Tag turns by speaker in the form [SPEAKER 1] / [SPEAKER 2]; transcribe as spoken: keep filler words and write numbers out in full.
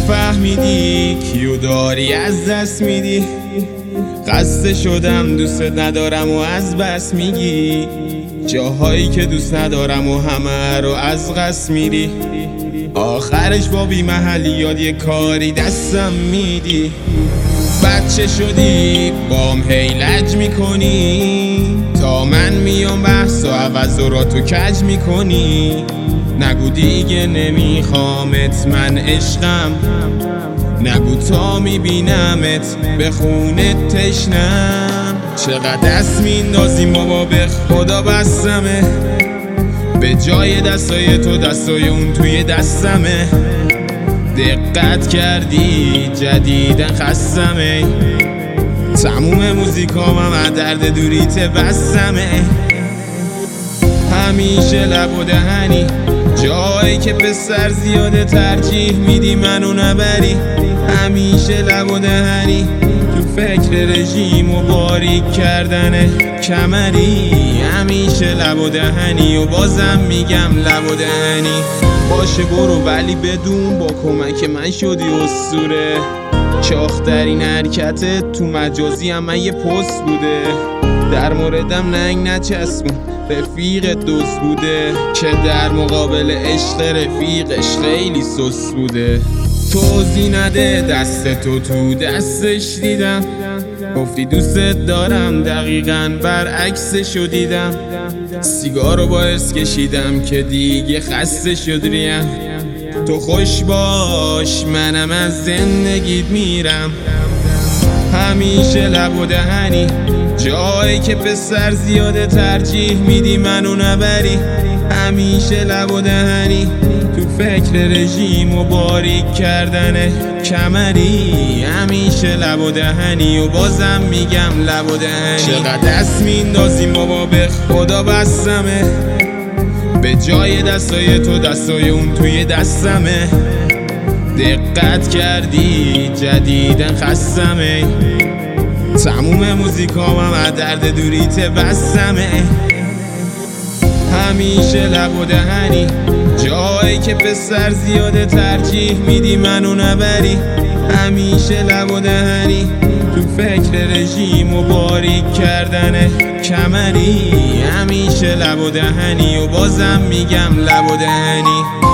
[SPEAKER 1] نفهمیدی کیو داری از دست میدی. خسته شدم دوست ندارم و از بس میگی. جاهایی که دوست ندارم و همه رو از قصد میری. آخرش با بی محلیات یه کاری دستم میدی. بچه شدی بام هی لج میکنی. تا من میام بحث و عوض را تو کج میکنی. نگو دیگه نمیخوامت من عشقم. نگو تا میبینمت به خونت تشنم. چقدر دست میندازیم بابا به خدا بستمه. به جای دستای تو دستای اون توی دستمه. دقت کردی جدیدن خستمه. تموم موزیکام هم از درد دوریت بستمه. همیشه لب و دهنی. جایی که پسر زیاده ترجیح میدی منو نبری. همیشه لب و دهنی. تو فکر رژیم و باریک کردن کمری. همیشه لب و دهنی و بازم میگم لب و دهنی. باشه برو ولی بدون با کمک من شدی اسطوره. چاخترین حرکتت تو مجازی هم من یه پست بوده. در موردم ننگ نچسبون رفیقت دوست بوده. که در مقابل عشق رفیقش خیلی سس بوده. توضیح نده دست تو تو دستش دیدم. گفتی دوستت دارم دقیقاً برعکسشو دیدم. سیگارو باعث کشیدم که دیگه خسته شد ریم. تو خوش باش منم از زندگیت میرم. همیشه لب و دهنی. جایی که پسر زیاده ترجیح میدی منو نبری. همیشه لب و دهنی. تو فکر رژیم و باریک کردن کمری. همیشه لب و دهنی و بازم میگم لب و دهنی. چقدر دست میندازیم بابا به خدا بستمه. به جای دستای تو دستای اون توی دستمه. دقت کردی جدیدن خستمه. تموم موزیکام هم از درد دوریت بستمه. همیشه لب و دهنی. جایی که پسر زیاده ترجیح میدی منو نبری. همیشه لب و دهنی. تو فکر رژیم و باریک کردن کمری. همیشه لب و دهنی و بازم میگم لب و دهنی.